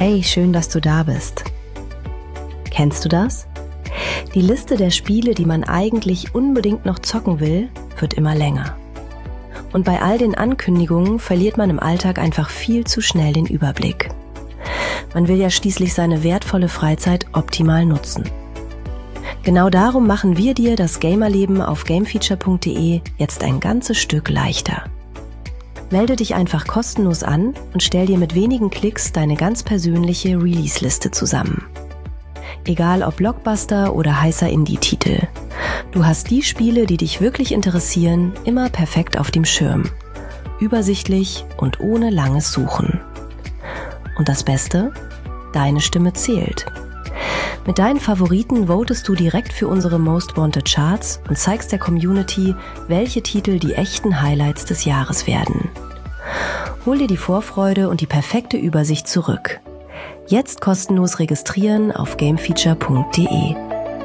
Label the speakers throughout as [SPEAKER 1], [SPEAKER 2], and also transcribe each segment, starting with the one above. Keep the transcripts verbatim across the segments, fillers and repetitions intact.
[SPEAKER 1] Hey, schön, dass du da bist. Kennst du das? Die Liste der Spiele, die man eigentlich unbedingt noch zocken will, wird immer länger. Und bei all den Ankündigungen verliert man im Alltag einfach viel zu schnell den Überblick. Man will ja schließlich seine wertvolle Freizeit optimal nutzen. Genau darum machen wir dir das Gamerleben auf gamefeature punkt de jetzt ein ganzes Stück leichter. Melde dich einfach kostenlos an und stell dir mit wenigen Klicks deine ganz persönliche Release-Liste zusammen. Egal ob Blockbuster oder heißer Indie-Titel. Du hast die Spiele, die dich wirklich interessieren, immer perfekt auf dem Schirm. Übersichtlich und ohne langes Suchen. Und das Beste? Deine Stimme zählt. Mit deinen Favoriten votest du direkt für unsere Most Wanted Charts und zeigst der Community, welche Titel die echten Highlights des Jahres werden. Hol dir die Vorfreude und die perfekte Übersicht zurück. Jetzt kostenlos registrieren auf gamefeature punkt de.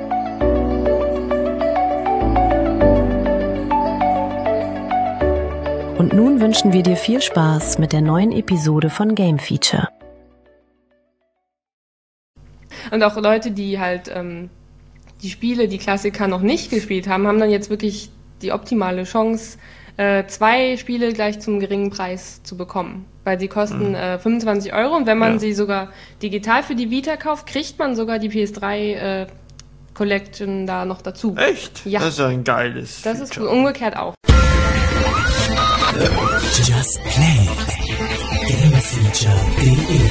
[SPEAKER 1] Und nun wünschen wir dir viel Spaß mit der neuen Episode von Game Feature.
[SPEAKER 2] Und auch Leute, die halt ähm, die Spiele, die Klassiker noch nicht gespielt haben, haben dann jetzt wirklich die optimale Chance, äh, zwei Spiele gleich zum geringen Preis zu bekommen. Weil sie kosten mhm. äh, fünfundzwanzig Euro und wenn man ja. sie sogar digital für die Vita kauft, kriegt man sogar die P S drei äh, Collection da noch dazu.
[SPEAKER 3] Echt?
[SPEAKER 2] Ja.
[SPEAKER 3] Das ist ja ein geiles
[SPEAKER 2] Das
[SPEAKER 3] Feature.
[SPEAKER 2] ist umgekehrt auch.
[SPEAKER 4] Just Play. gamefeature punkt de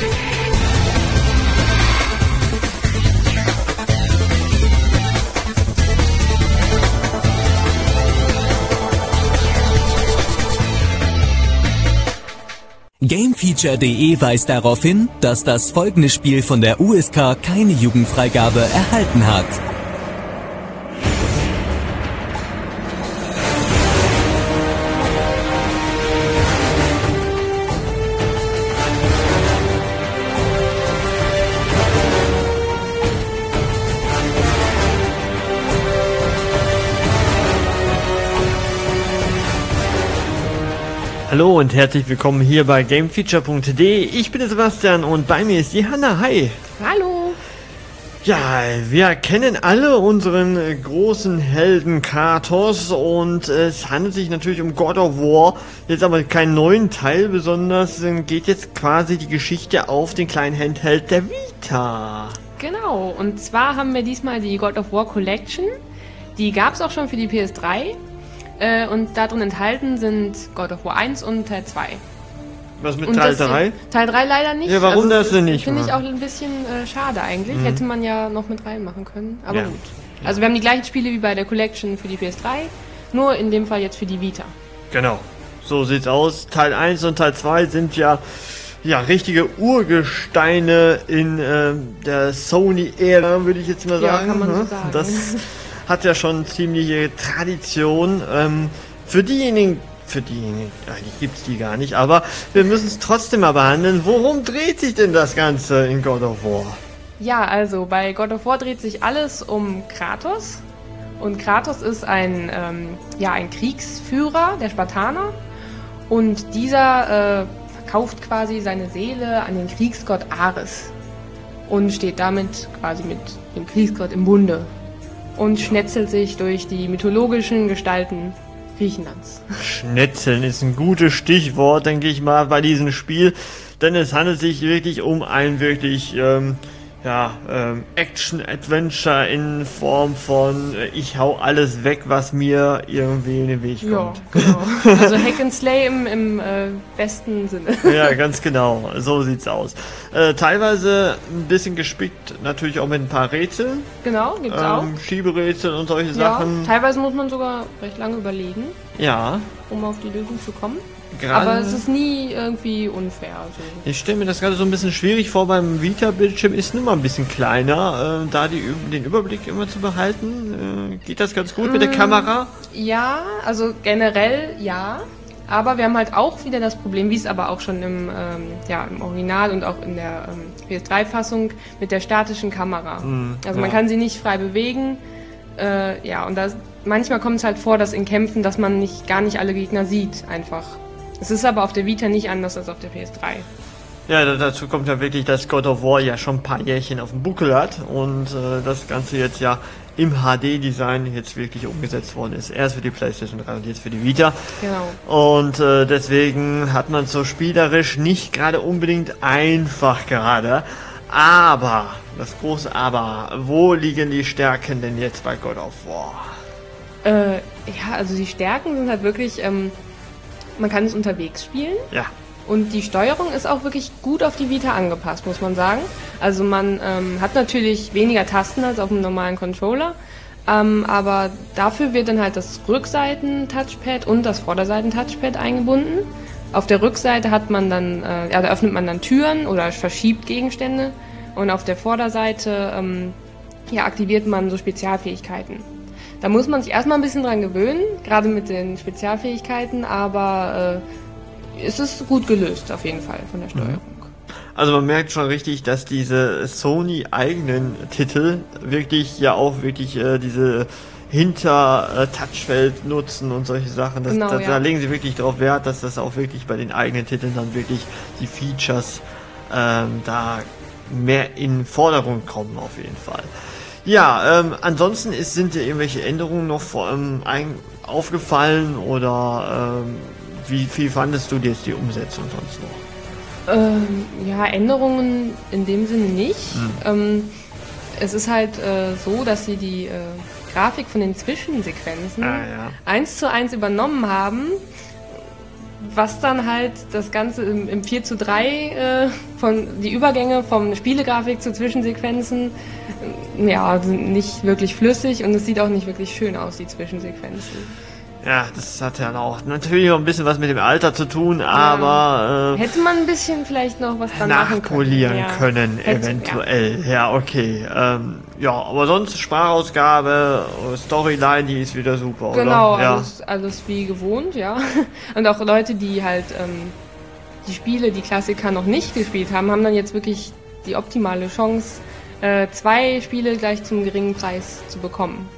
[SPEAKER 4] gamefeature punkt de weist darauf hin, dass das folgende Spiel von der U S K keine Jugendfreigabe erhalten hat.
[SPEAKER 3] Hallo und herzlich willkommen hier bei gamefeature punkt de. Ich bin der Sebastian und bei mir ist die Hanna. Hi.
[SPEAKER 2] Hallo.
[SPEAKER 3] Ja, wir kennen alle unseren äh, großen Helden Kratos und äh, es handelt sich natürlich um God of War. Jetzt aber keinen neuen Teil, besonders äh, geht jetzt quasi die Geschichte auf den kleinen Handheld der Vita.
[SPEAKER 2] Genau, und zwar haben wir diesmal die God of War Collection. Die gab es auch schon für die P S drei. Äh, und darin enthalten sind God of War eins und Teil zwei.
[SPEAKER 3] Was mit
[SPEAKER 2] und
[SPEAKER 3] Teil drei?
[SPEAKER 2] Teil drei leider nicht.
[SPEAKER 3] Ja, warum
[SPEAKER 2] also
[SPEAKER 3] das denn nicht?
[SPEAKER 2] Finde ich auch ein bisschen äh, schade eigentlich. Mhm. Hätte man ja noch mit reinmachen können. Aber
[SPEAKER 3] ja.
[SPEAKER 2] gut. Also wir haben die gleichen Spiele wie bei der Collection für die P S drei. Nur in dem Fall jetzt für die Vita.
[SPEAKER 3] Genau. So sieht's aus. Teil eins und Teil zwei sind ja ja richtige Urgesteine in äh, der Sony-Ära, würde ich jetzt mal sagen.
[SPEAKER 2] Ja, kann man so sagen.
[SPEAKER 3] Das hat ja schon ziemliche Tradition. Ähm, für diejenigen, für diejenigen, eigentlich gibt's die gar nicht, aber wir müssen es trotzdem mal behandeln. Worum dreht sich denn das Ganze in God of War?
[SPEAKER 2] Ja, also bei God of War dreht sich alles um Kratos. Und Kratos ist ein, ähm, ja, ein Kriegsführer der Spartaner. Und dieser äh, verkauft quasi seine Seele an den Kriegsgott Ares. Und steht damit quasi mit dem Kriegsgott im Bunde. Und schnetzelt sich durch die mythologischen Gestalten Griechenlands.
[SPEAKER 3] Schnetzeln ist ein gutes Stichwort, denke ich mal, bei diesem Spiel. Denn es handelt sich wirklich um ein wirklich ähm, ja, ähm, Action-Adventure in Form von äh, ich hau alles weg, was mir irgendwie in den Weg kommt.
[SPEAKER 2] Ja, genau. Also Hack and Slay im, im äh, besten Sinne.
[SPEAKER 3] Ja, ganz genau. So sieht's aus. Äh, teilweise ein bisschen gespickt, natürlich auch mit ein paar Rätseln.
[SPEAKER 2] Genau, gibt's
[SPEAKER 3] ähm,
[SPEAKER 2] auch.
[SPEAKER 3] Schieberätsel und solche
[SPEAKER 2] Ja,
[SPEAKER 3] Sachen.
[SPEAKER 2] teilweise muss man sogar recht lange überlegen,
[SPEAKER 3] Ja.
[SPEAKER 2] um auf die Lösung zu kommen.
[SPEAKER 3] Gerade
[SPEAKER 2] Aber es ist nie irgendwie unfair. Also.
[SPEAKER 3] Ich stelle mir das gerade so ein bisschen schwierig vor, beim Vita-Bildschirm ist nun mal ein bisschen kleiner, äh, da die, den Überblick immer zu behalten. Äh, geht das ganz gut mm, mit der Kamera?
[SPEAKER 2] Ja, also generell ja. Aber wir haben halt auch wieder das Problem, wie es aber auch schon im, ähm, ja, im Original und auch in der ähm, P S drei Fassung mit der statischen Kamera. Mm, also man ja. kann sie nicht frei bewegen. Äh, ja, und das, manchmal kommt es halt vor, dass in Kämpfen, dass man nicht gar nicht alle Gegner sieht, einfach. Es ist aber auf der Vita nicht anders als auf der P S drei.
[SPEAKER 3] Ja, dazu kommt ja wirklich, dass God of War ja schon ein paar Jährchen auf dem Buckel hat und äh, das Ganze jetzt ja im H D-Design jetzt wirklich umgesetzt worden ist. Erst für die PlayStation drei und jetzt für die Vita.
[SPEAKER 2] Genau.
[SPEAKER 3] Und äh, deswegen hat man so spielerisch nicht gerade unbedingt einfach gerade. Aber, das große Aber, wo liegen die Stärken denn jetzt bei God of War?
[SPEAKER 2] Äh, ja, also die Stärken sind halt wirklich, ähm, man kann es unterwegs spielen.
[SPEAKER 3] Ja.
[SPEAKER 2] Und die Steuerung ist auch wirklich gut auf die Vita angepasst, muss man sagen. Also man ähm, hat natürlich weniger Tasten als auf einem normalen Controller, ähm, aber dafür wird dann halt das Rückseiten-Touchpad und das Vorderseiten-Touchpad eingebunden. Auf der Rückseite hat man dann, äh, ja, da öffnet man dann Türen oder verschiebt Gegenstände und auf der Vorderseite ähm, ja, aktiviert man so Spezialfähigkeiten. Da muss man sich erstmal ein bisschen dran gewöhnen, gerade mit den Spezialfähigkeiten, aber äh, es ist gut gelöst, auf jeden Fall, von der Steuerung.
[SPEAKER 3] Also man merkt schon richtig, dass diese Sony-eigenen Titel wirklich ja auch wirklich äh, diese Hinter-Touchfeld nutzen und solche Sachen. Das,
[SPEAKER 2] Genau,
[SPEAKER 3] das,
[SPEAKER 2] ja.
[SPEAKER 3] Da legen sie wirklich darauf Wert, dass das auch wirklich bei den eigenen Titeln dann wirklich die Features ähm, da mehr in Vordergrund kommen, auf jeden Fall. Ja, ähm, ansonsten ist, sind dir irgendwelche Änderungen noch vor, ähm, ein, aufgefallen oder ähm, wie viel fandest du jetzt die Umsetzung sonst noch?
[SPEAKER 2] Ähm, ja, Änderungen in dem Sinne nicht.
[SPEAKER 3] Hm.
[SPEAKER 2] Ähm, es ist halt äh, so, dass sie die äh, Grafik von den Zwischensequenzen
[SPEAKER 3] Ah, ja.
[SPEAKER 2] eins zu eins übernommen haben, was dann halt das Ganze im, im vier zu drei äh, von die Übergänge vom Spielegrafik zu Zwischensequenzen äh, ja, sind nicht wirklich flüssig und es sieht auch nicht wirklich schön aus, die Zwischensequenzen.
[SPEAKER 3] Ja, das hat ja auch natürlich noch ein bisschen was mit dem Alter zu tun, aber äh,
[SPEAKER 2] hätte man ein bisschen vielleicht noch was dann machen können.
[SPEAKER 3] nachpolieren
[SPEAKER 2] Ja.
[SPEAKER 3] können,
[SPEAKER 2] Hätte-
[SPEAKER 3] eventuell. Ja, ja okay. Ähm, ja, aber sonst Sprachausgabe, Storyline, die ist wieder super,
[SPEAKER 2] Genau,
[SPEAKER 3] oder? Ja.
[SPEAKER 2] alles, alles wie gewohnt, ja. Und auch Leute, die halt ähm, die Spiele, die Klassiker noch nicht gespielt haben, haben dann jetzt wirklich die optimale Chance, äh, zwei Spiele gleich zum geringen Preis zu bekommen.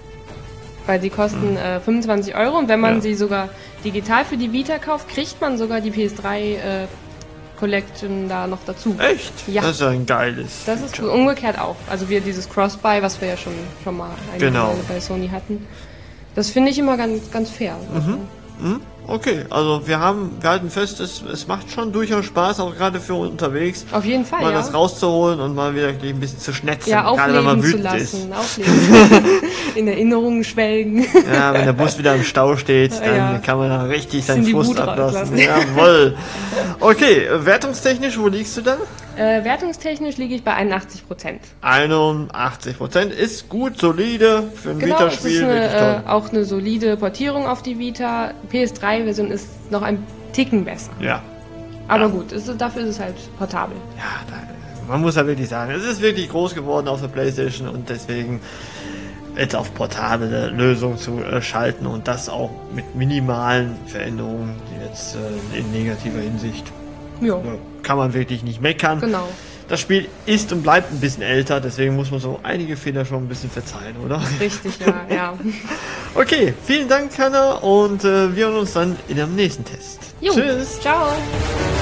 [SPEAKER 2] Weil sie kosten äh, fünfundzwanzig Euro und wenn man
[SPEAKER 3] Ja.
[SPEAKER 2] sie sogar digital für die Vita kauft, kriegt man sogar die P S drei äh, Collection da noch dazu.
[SPEAKER 3] Echt?
[SPEAKER 2] Ja.
[SPEAKER 3] Das ist ja ein geiles
[SPEAKER 2] Das ist
[SPEAKER 3] Feature.
[SPEAKER 2] umgekehrt auch. Also wir dieses Cross-Buy, was wir ja schon, schon mal einige
[SPEAKER 3] Genau.
[SPEAKER 2] Male bei Sony hatten. Das finde ich immer ganz, ganz fair. Also,
[SPEAKER 3] Hm? Okay, also wir haben, wir halten fest, es, es macht schon durchaus Spaß, auch gerade für unterwegs,
[SPEAKER 2] auf jeden Fall,
[SPEAKER 3] mal
[SPEAKER 2] ja.
[SPEAKER 3] was rauszuholen und mal wieder ein bisschen zu schnetzen,
[SPEAKER 2] Ja,
[SPEAKER 3] gerade wenn man
[SPEAKER 2] aufleben zu
[SPEAKER 3] wütend ist.
[SPEAKER 2] lassen, aufleben. In Erinnerungen schwelgen.
[SPEAKER 3] Ja, wenn der Bus wieder im Stau steht, dann
[SPEAKER 2] Ja.
[SPEAKER 3] kann man da richtig seinen
[SPEAKER 2] Bisschen die
[SPEAKER 3] Frust
[SPEAKER 2] Wut
[SPEAKER 3] ablassen.
[SPEAKER 2] rauslassen.
[SPEAKER 3] Jawohl. Okay, wertungstechnisch, wo liegst du da?
[SPEAKER 2] Äh, wertungstechnisch liege ich bei einundachtzig Prozent.
[SPEAKER 3] einundachtzig Prozent ist gut, solide, für ein
[SPEAKER 2] Genau, es ist
[SPEAKER 3] Vita-Spiel wirklich
[SPEAKER 2] eine,
[SPEAKER 3] toll.
[SPEAKER 2] äh, auch eine solide Portierung auf die Vita. P S drei Version ist noch ein Ticken besser.
[SPEAKER 3] Ja,
[SPEAKER 2] Aber
[SPEAKER 3] Ja.
[SPEAKER 2] gut, es ist, dafür ist es halt portabel.
[SPEAKER 3] ja da, man muss ja wirklich sagen, es ist wirklich groß geworden auf der PlayStation und deswegen jetzt auf portable Lösungen zu äh, schalten und das auch mit minimalen Veränderungen jetzt äh, in negativer Hinsicht.
[SPEAKER 2] Ja,
[SPEAKER 3] Ja, kann man wirklich nicht meckern.
[SPEAKER 2] genau.
[SPEAKER 3] Das Spiel ist und bleibt ein bisschen älter, deswegen muss man so einige Fehler schon ein bisschen verzeihen, oder?
[SPEAKER 2] Richtig, ja, ja.
[SPEAKER 3] Okay, vielen Dank, Hanna, und äh, wir hören uns dann in dem nächsten Test.
[SPEAKER 2] Jo,
[SPEAKER 3] Tschüss!
[SPEAKER 2] ciao.